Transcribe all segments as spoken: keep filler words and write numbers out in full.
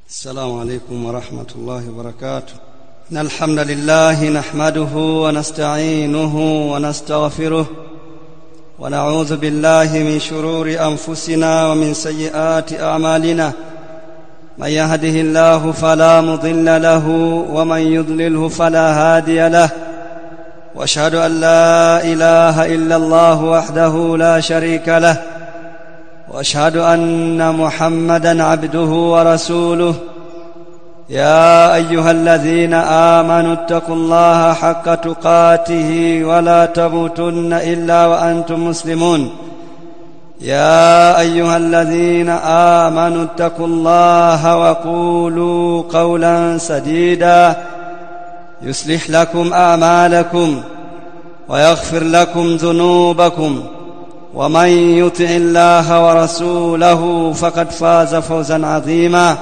السلام عليكم ورحمة الله وبركاته. إن الحمد لله نحمده ونستعينه ونستغفره ونعوذ بالله من شرور أنفسنا ومن سيئات أعمالنا. من يهده الله فلا مضل له ومن يضلله فلا هادي له، وأشهد أن لا إله إلا الله وحده لا شريك له، وأشهد أن محمدًا عبده ورسوله. يا أيها الذين آمنوا اتقوا الله حق تقاته ولا تموتن إلا وأنتم مسلمون. يا أيها الذين آمنوا اتقوا الله وقولوا قولا سديدا يصلح لكم أعمالكم ويغفر لكم ذنوبكم، ومن يطع الله ورسوله فقد فاز فوزا عظيما.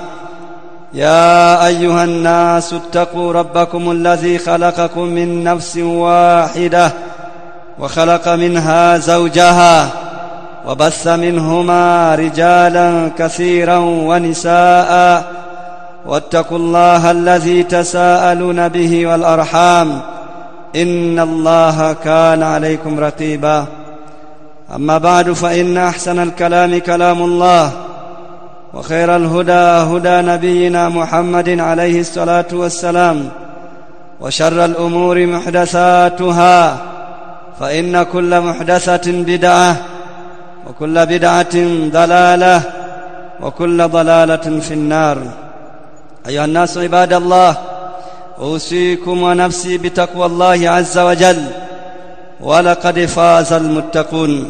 يا أيها الناس اتقوا ربكم الذي خلقكم من نفس واحدة وخلق منها زوجها وبث منهما رجالا كثيرا ونساء، واتقوا الله الذي تساءلون به والأرحام إن الله كان عليكم رقيبا. أما بعد، فإن أحسن الكلام كلام الله، وخير الهدى هدى نبينا محمد عليه الصلاة والسلام، وشر الأمور محدثاتها، فإن كل محدثة بدعة، وكل بدعة ضلالة، وكل ضلالة في النار. أيها الناس عباد الله، أوصيكم ونفسي بتقوى الله عز وجل، ولقد فاز المتقون.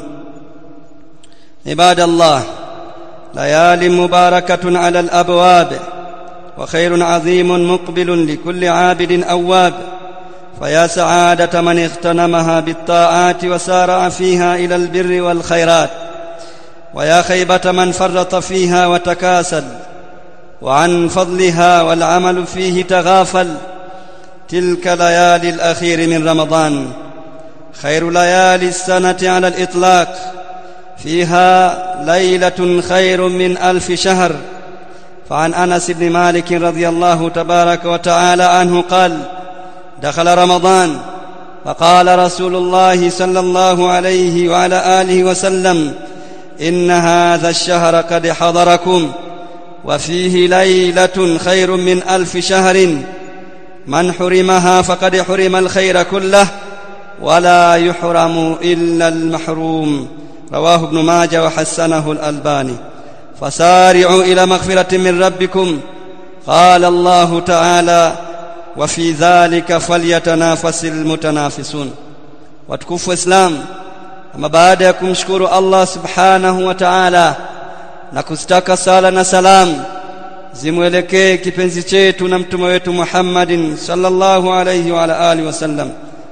عباد الله، ليال مباركة على الأبواب، وخير عظيم مقبل لكل عابد أواب. فيا سعادة من اغتنمها بالطاعات وسارع فيها إلى البر والخيرات، ويا خيبة من فرط فيها وتكاسل وعن فضلها والعمل فيه تغافل. تلك ليالي الأخير من رمضان، خير ليالي السنة على الإطلاق، فيها ليلة خير من ألف شهر. فعن أنس بن مالك رضي الله تبارك وتعالى عنه قال: دخل رمضان فقال رسول الله صلى الله عليه وعلى آله وسلم: إن هذا الشهر قد حضركم، وفيه ليلة خير من ألف شهر، من حرمها فقد حرم الخير كله، ولا يحرم إلا المحروم. رواه ابن ماجه وحسنه الألباني. فسارعوا إلى مغفرة من ربكم. قال الله تعالى: وفي ذلك فليتنافس المتنافسون. watukufu Islam, ama baada ya kumshukuru Allah subhanahu wa ta'ala na kustaka sala na salam zimwelekee kipenzi chetu na mtume wetu Muhammadin sallallahu alayhi wa ala alihi wasallam,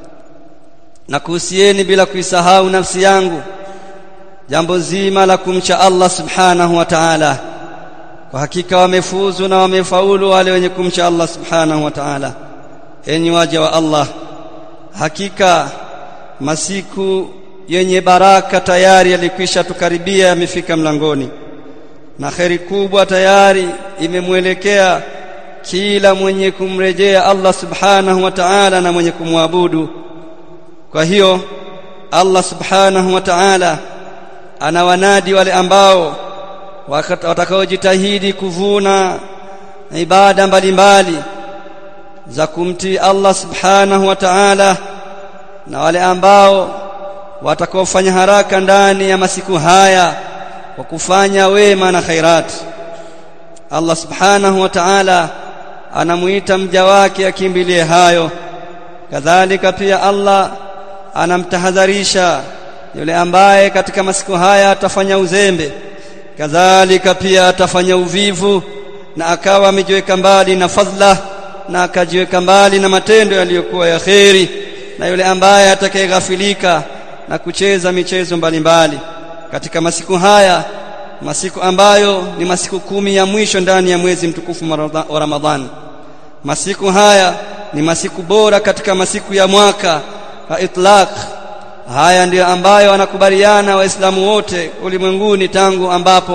na kuhusieni bila kuisahau nafsi yangu jambo zima la kumcha Allah subhanahu wa ta'ala. Kwa hakika wamefuzu na wamefaulu wale wenye kumcha Allah subhanahu wa ta'ala. Enyi waja wa Allah, hakika masiku yenye baraka tayari yalikwisha tukaribia, yamefika mlangoni, na kheri kubwa tayari imemwelekea kila mwenye kumrejea Allah subhanahu wa ta'ala na mwenye kumwabudu. Kwa hiyo Allah subhanahu wa ta'ala anawanadi wale ambao watakaojitahidi kuvuna ibada mbalimbali za kumtii Allah subhanahu wa ta'ala, na wale ambao watakaofanya haraka ndani ya masiku haya kwa kufanya wema na khairat. Allah subhanahu wa ta'ala anamuita mja wake akimbilie hayo. Kadhalika pia Allah anamtahadharisha yule ambaye katika masiku haya atafanya uzembe, kadhalika pia atafanya uvivu na akawa amejiweka mbali na fadhila na akajiweka mbali na matendo yaliyokuwa ya kheri, na yule ambaye atakayeghafilika na kucheza michezo mbalimbali katika masiku haya, masiku ambayo ni masiku kumi ya mwisho ndani ya mwezi mtukufu wa Ramadhani. Masiku haya ni masiku bora katika masiku ya mwaka kwa itlaq. Haya ndiyo ambayo wanakubaliana Waislamu wote ulimwenguni tangu ambapo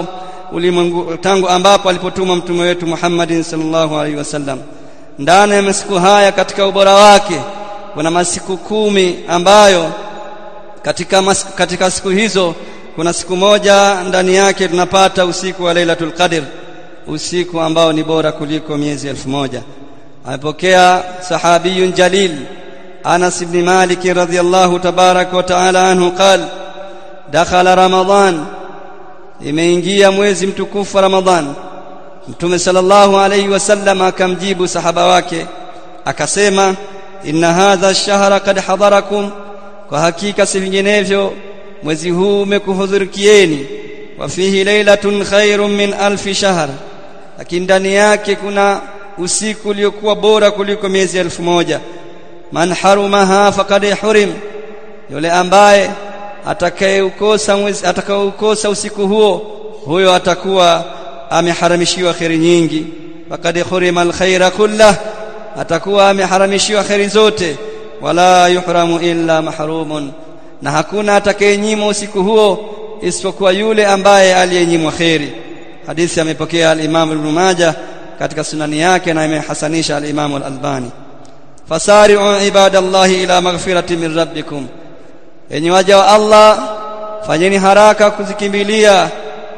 ulimwengu tangu ambapo alipotuma mtume wetu Muhammadin sallallahu alaihi wasallam. Ndani ya masiku haya katika ubora wake kuna masiku kumi ambayo katika mas, katika siku hizo kuna siku moja ndani yake tunapata usiku wa Lailatul Qadr, usiku ambao ni bora kuliko miezi elfu moja. Amepokea sahabiyun jalil Anas ibn Malik radhiyallahu tabaraka wa taala anhu qala dakhala Ramadan, imeingia mwezi mtukufu Ramadhan. Mtume sallallahu alayhi wasallam akamjibu sahaba wake akasema, inna hadha ash-shahra qad hadarakum, kwa hakika si vinginevyo mwezi huu umekuhudhurikieni, wa fihi lailatun khairun min alfi shahr, lakini ndani yake kuna usiku uliokuwa bora kuliko miezi elfu moja. Man harumaha faqad hurim, yule ambaye atakayeukosa mwezi atakayeukosa usiku huo, huyo atakuwa ameharamishiwa khairi nyingi. Faqad hurima alkhaira kullah, atakuwa ameharamishiwa khairi zote. Wala yuhramu illa mahrumun, na hakuna atakayenyimwa usiku huo isipokuwa yule ambaye aliyenyimwa khairi. Hadithi amepokea al-Imam Ibn Majah katika sunani yake na imehasanisha al-Imam al-Albani. Fasari'u ibadallahi ila maghfirati min rabbikum, enyi waja wa Allah, fanyeni haraka kuzikimbilia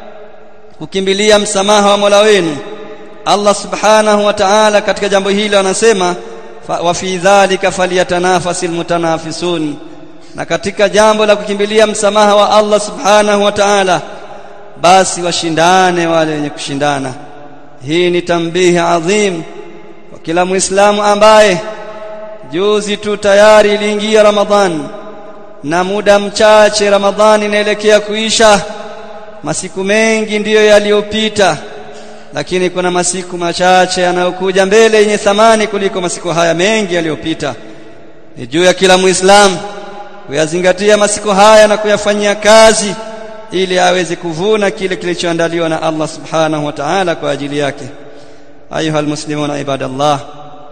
kukimbilia msamaha wa Mola wenu. Allah subhanahu wa ta'ala katika jambo hili anasema, wa fi dhalika falyatanafasil mutanafisun, na katika jambo la kukimbilia msamaha wa Allah subhanahu wa ta'ala basi washindane wale wenye kushindana. Hii ni tambihi adhim kwa kila Muislamu ambaye juzi tu tayari iliingia Ramadhan na muda mchache Ramadhani inaelekea kuisha. Masiku mengi ndiyo yaliyopita, lakini kuna masiku machache yanayokuja mbele yenye thamani kuliko masiku haya mengi yaliyopita. Ni juu ya kila Muislamu kuyazingatia masiku haya na kuyafanyia kazi ili aweze kuvuna kile kilichoandaliwa na Allah subhanahu wa ta'ala kwa ajili yake. Ayuhal muslimuna ibadallah,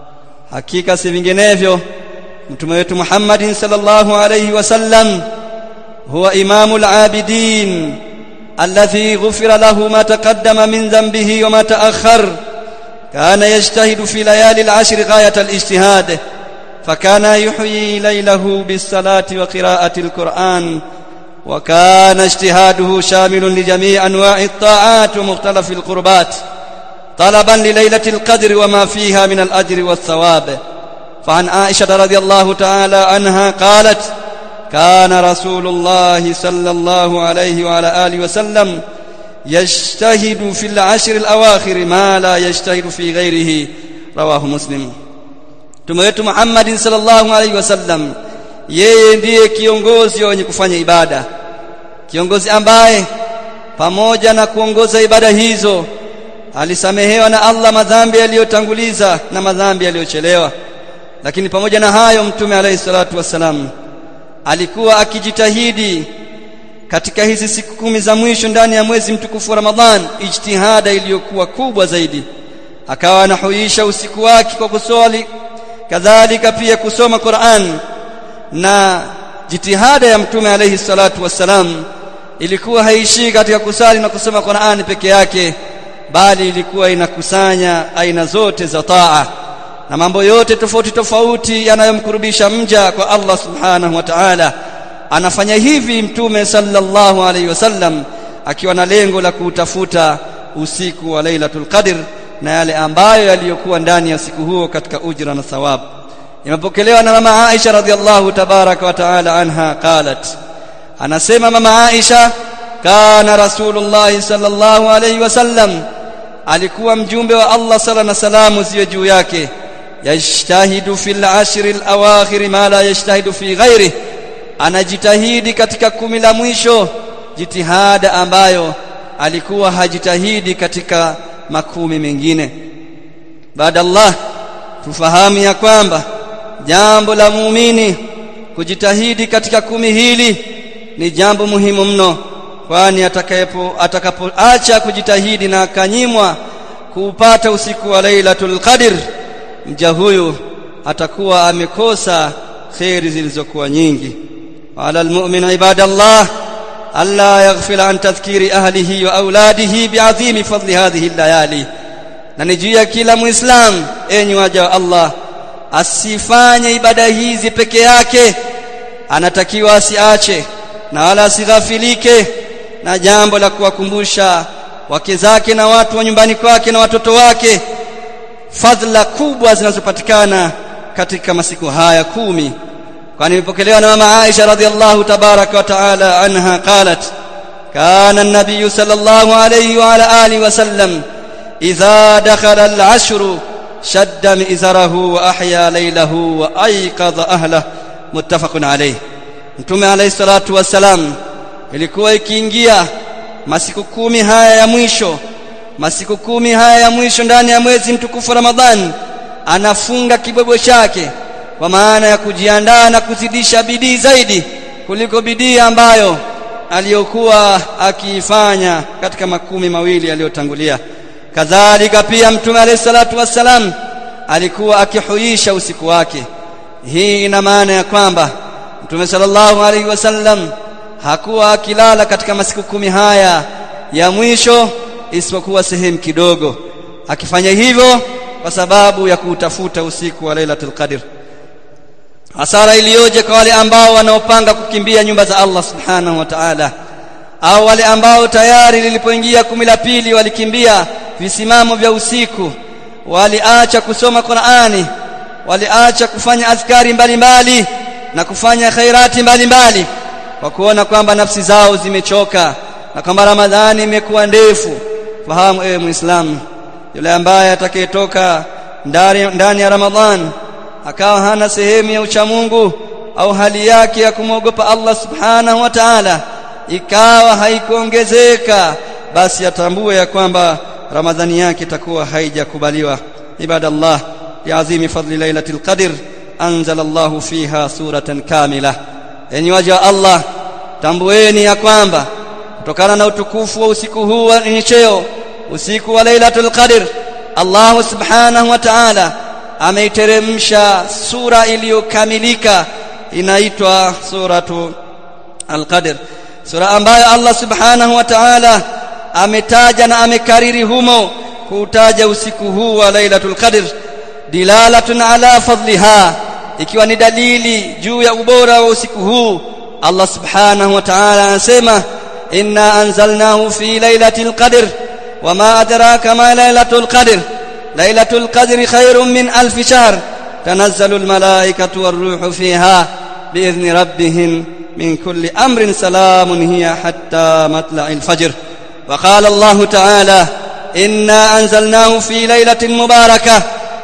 hakika si vinginevyo mtume wetu Muhammadin sallallahu alayhi wasallam huwa imamul abidin alladhi ghufira lahu ma taqaddama min dhanbihi wa ma ta'akhkhar. kana yajtahidu fi layali al-ashr ghayat al-ijtihad, fakana yuhyi laylahu bis-salati wa qira'ati al-Qur'an, wa kana ijtihaduhu shamilun li jami' anwa'i at-ta'at wa mukhtalaf al-qurbat talaban li laylatil qadri wa ma fiha min al-ajri wath-thawab. فعن عائشة رضي الله تعالى عنها قالت كان رسول الله صلى الله عليه وعلى آله وسلم يجتهد في العشر الأواخر ما لا يجتهد في غيره. رواه مسلم. Mtume wetu Muhammad sallallahu alaihi wasallam yeye ndiye kiongozi wenye kufanya ibada, kiongozi ambaye pamoja na kuongoza ibada hizo alisamehewa na Allah madhambi yaliyotanguliza na madhambi yaliyochelewa. Lakini pamoja na hayo mtume alayhi salatu wasalam alikuwa akijitahidi katika hizi siku kumi za mwisho ndani ya mwezi mtukufu wa Ramadhan, ijtihada iliyokuwa kubwa zaidi. Akawa anahuisha usiku wake kwa kuswali, kadhalika pia kusoma Qur'an. Na jitihada ya mtume alayhi salatu wasalam ilikuwa haishi katika kusali na kusoma Qur'an peke yake, bali ilikuwa inakusanya aina zote za taa na mambo yote tofauti tofauti yanayomkurubisha mja kwa Allah subhanahu wa ta'ala. Anafanya hivi mtume sallallahu alayhi wasallam akiwa na lengo la kutafuta usiku wa Lailatul Qadr na yale ambayo yaliyokuwa ndani ya usiku huo katika ujira na thawabu. Imepokelewa na mama Aisha radhiallahu tabaraka wa ta'ala anha qalat, anasema mama Aisha, kana Rasulullah sallallahu alayhi wasallam, alikuwa mjumbe wa Allah sala na salamu ziwe juu yake, yajtahidu fil ashri al-awakhir ma la yajtahidu fi ghairihi, anajitahidi katika kumi la mwisho jitihada ambayo alikuwa hajitahidi katika makumi mengine. Baada Allah, tufahamu ya kwamba jambo la muumini kujitahidi katika kumi hili ni jambo muhimu mno, kwani atakayepo atakapoacha kujitahidi na akanyimwa kuupata usiku wa Lailatul Qadr, mja huyu atakuwa amekosa khairi zilizokuwa nyingi. Ala almu'min ibadallah, alla yaghfila an tadhkiri ahlihi wa auladihi bi'azimi fadli hadhihi al-layali. Na ni juu ya kila muislam, enyi waja wa Allah, asifanye ibada hizi peke yake, anatakiwa asiache na wala asighafilike na jambo la kuwakumbusha wake zake na watu wa nyumbani kwake na watoto wake fadhila kubwa zinazopatikana katika masiku haya kumi. Kwani imepokelewa na mama Aisha radhiallahu tabaraka wa taala anha qalat kana an-nabiy sallallahu alayhi wa ala alihi wa sallam idha dakhala al-ashru shadda mizarahu wa ahya laylahu wa ayqadha ahlahu, muttafaqun alayh. Mtume alayhi salatu wassalam ilikuwa ikiingia masiku kumi haya ya mwisho, masiku kumi haya ya mwisho ndani ya mwezi mtukufu Ramadhani, anafunga kibwebwe chake kwa maana ya kujiandaa na kuzidisha bidii zaidi kuliko bidii ambayo aliyokuwa akiifanya katika makumi mawili yaliyotangulia. Kadhalika pia Mtume alayhi salatu wassalam alikuwa akihuisha usiku wake. Hii ina maana ya kwamba Mtume sallallahu alayhi wasallam hakuwa akilala katika masiku kumi haya ya mwisho isipokuwa sehemu kidogo, akifanya hivyo kwa sababu ya kutafuta usiku wa Lailatul Qadr. Hasara iliyoje kwa wale ambao wanaopanga kukimbia nyumba za Allah subhanahu wa ta'ala, au wale ambao tayari lilipoingia kumi la pili walikimbia visimamo vya usiku, waliacha kusoma Qur'ani, waliacha kufanya azkari mbalimbali na kufanya khairati mbalimbali kwa kuona kwamba nafsi zao zimechoka na kwamba Ramadhani imekuwa ndefu. Fahamu ewe Muislamu, yule ambaye atakayetoka ndani ndani ya Ramadhani akawa hana sehemu ya uchamungu au hali yake ya kumwogopa Allah subhanahu wa ta'ala ikawa haikuongezeka, basi atambue ya kwamba Ramadhani yake itakuwa haijakubaliwa. Ibadallah, bi'azimi fadli lailatul qadr anzala Allahu fiha suratan kamila. Enyi waja wa Allah, tambueni ya kwamba kutokana na utukufu wa usiku huu wenye cheo, usiku wa Lailatul Qadr, Allah subhanahu wa ta'ala ameiteremsha sura iliyokamilika inaitwa suratu Al-Qadr, sura ambayo Allah subhanahu wa ta'ala ametaja na amekariri humo kutaja usiku huu wa Lailatul Qadr dilalatun ala fadliha, ikiwa ni dalili juu ya ubora wa usiku huu. Allah subhanahu wa ta'ala anasema inna anzalnahu fi lailatul qadr wama adraka ma lailatul qadr lailatul qadri khairun min alf shahr tanazzalul malaikatu war-ruhu fiha bi'izni rabbihim min kulli amrin salamun hiya hatta matla'il fajr. Wa qala Allah ta'ala inna anzalnahu fi lailatin mubarakah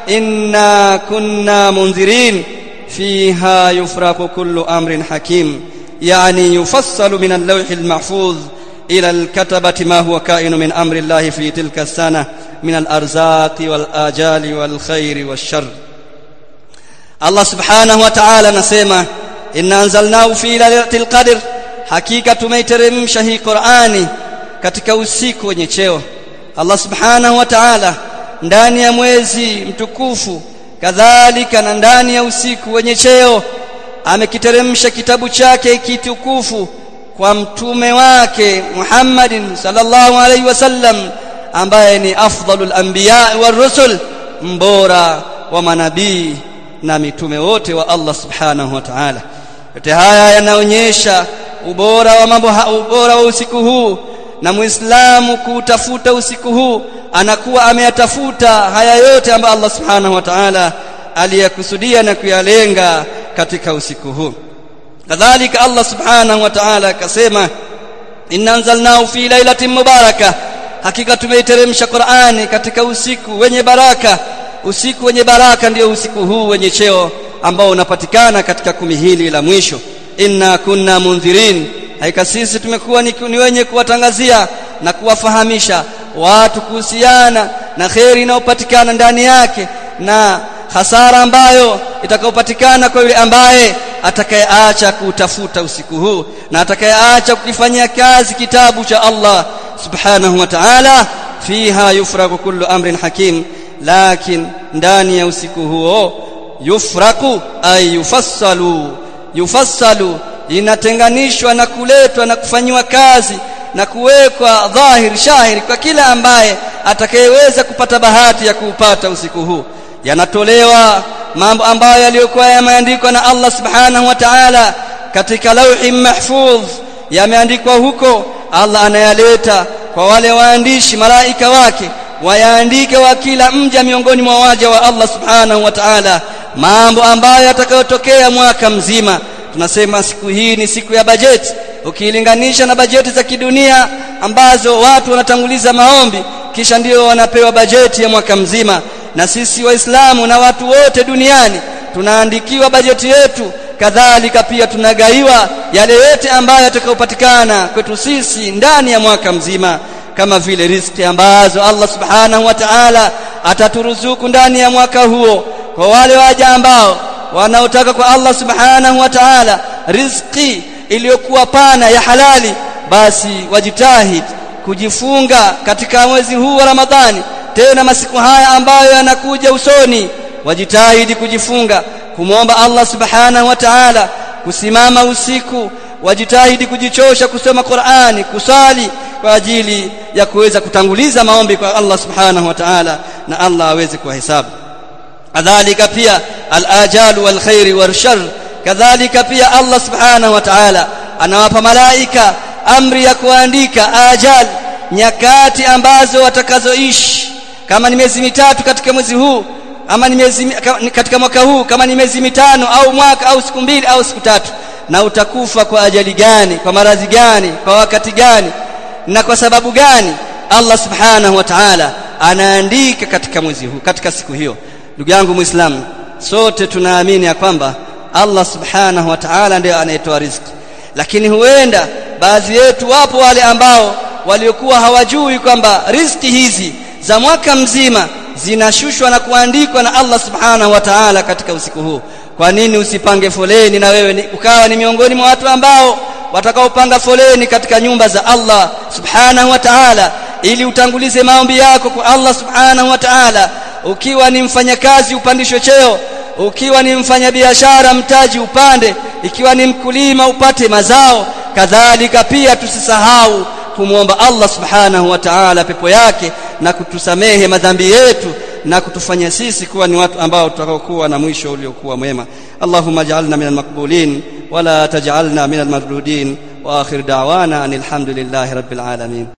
inna kunna munzirin فيها يفرق كل أمر حكيم، يعني يفصل من اللوح المحفوظ إلى الكتبة ما هو كائن من أمر الله في تلك السنة من الأرزاق والآجال والخير والشر. الله سبحانه وتعالى نسمع إن أنزلناه في ليلة القدر، حقيقة tumeiteremsha hii Qur'ani katika usiku wenye cheo. Allah subhanahu wa ta'ala ndani ya mwezi mtukufu kadhalika na ndani ya usiku wenye cheo amekiteremsha kitabu chake kitukufu kwa mtume wake Muhammadin sallallahu alaihi wasallam, ambaye ni afdalul anbiya war rusul, mbora wa manabii na mitume wote wa Allah subhanahu wa ta'ala. Yote haya yanaonyesha ubora wa mambo, ubora wa usiku huu, na Muislamu kutafuta usiku huu anakuwa ameyatafuta haya yote ambayo Allah subhanahu wa ta'ala aliyakusudia na kuyalenga katika usiku huu. Kadhalika Allah subhanahu wa ta'ala akasema inna anzalnahu fi lailatin mubarakah, hakika tumeiteremsha Qur'ani katika usiku wenye baraka. Usiku wenye baraka ndio usiku huu wenye cheo ambao unapatikana katika kumi hili la mwisho. Inna kunna mundhirin, haika sisi tumekuwa ni wenye kuwatangazia na kuwafahamisha watu kuhusiana na khairi inayopatikana ndani yake na hasara ambayo itakayopatikana kwa yule ambaye atakayeacha kutafuta usiku huu na atakayeacha kukifanyia kazi kitabu cha Allah subhanahu wa ta'ala. Fiha yufraku kullu amrin hakim, lakin ndani ya usiku huo yufraku ay yufassalu, yufassalu inatenganishwa na kuletwa na kufanywa kazi na kuwekwa dhahir shahiri kwa kila ambaye atakayeweza kupata bahati ya kuupata usiku huu. Yanatolewa mambo ambayo yaliyokuwa yameandikwa na Allah subhanahu wa ta'ala katika lauhi mahfudh, yameandikwa huko. Allah anayaleta kwa wale waandishi malaika wake wayaandike wa kila mja miongoni mwa waja wa Allah subhanahu wa ta'ala mambo ambayo yatakayotokea mwaka mzima. Tunasema siku hii ni siku ya bajeti, ukilinganisha na bajeti za kidunia ambazo watu wanatanguliza maombi kisha ndio wanapewa bajeti ya mwaka mzima. Na sisi Waislamu na watu wote duniani tunaandikiwa bajeti yetu, kadhalika pia tunagaiwa yale yote ambayo yatakayopatikana kwetu sisi ndani ya mwaka mzima, kama vile riziki ambazo Allah subhanahu wa ta'ala ataturuzuku ndani ya mwaka huo. Kwa wale waja ambao wanaotaka kwa Allah subhanahu wa ta'ala riziki iliyokuwa pana ya halali, basi wajitahidi kujifunga katika mwezi huu wa Ramadhani, tena masiku haya ambayo yanakuja usoni, wajitahidi kujifunga kumwomba Allah subhanahu wa ta'ala, kusimama usiku, wajitahidi kujichosha kusoma Qur'ani, kusali kwa ajili ya kuweza kutanguliza maombi kwa Allah subhanahu wa ta'ala na Allah aweze kuhesabu. Kadhalika pia al-ajal wal khair wal shar, kadhalika pia Allah subhanahu wa ta'ala anawapa malaika amri ya kuandika ajal, nyakati ambazo watakazoishi. Kama ni miezi mitatu katika mwezi huu, ama ni miezi katika mwaka huu, kama ni miezi mitano au mwaka au siku mbili au siku tatu, na utakufa kwa ajali gani, kwa maradhi gani, kwa wakati gani na kwa sababu gani, Allah subhanahu wa ta'ala anaandika katika mwezi huu, katika siku hiyo. Ndugu yangu Muislamu, sote tunaamini ya kwamba Allah subhanahu wa ta'ala ndiye anayetoa riziki, lakini huenda baadhi yetu wapo wale ambao waliokuwa hawajui kwamba riziki hizi za mwaka mzima zinashushwa na kuandikwa na Allah subhanahu wa ta'ala katika usiku huu. Kwa nini usipange foleni na wewe ni, ukawa ni miongoni mwa watu ambao watakaopanga foleni katika nyumba za Allah subhanahu wa ta'ala, ili utangulize maombi yako kwa Allah subhanahu wa ta'ala? Ukiwa ni mfanyakazi upandishwe cheo, ukiwa ni mfanyabiashara mtaji upande, ikiwa ni mkulima upate mazao. Kadhalika pia tusisahau kumwomba Allah subhanahu wa ta'ala pepo yake na kutusamehe madhambi yetu na kutufanya sisi kuwa ni watu ambao tutakaokuwa na mwisho uliokuwa mwema. Allahumma ij'alna minal maqbulin wala taj'alna minal mardudin wa akhir da'wana alhamdulillahi rabbil alamin.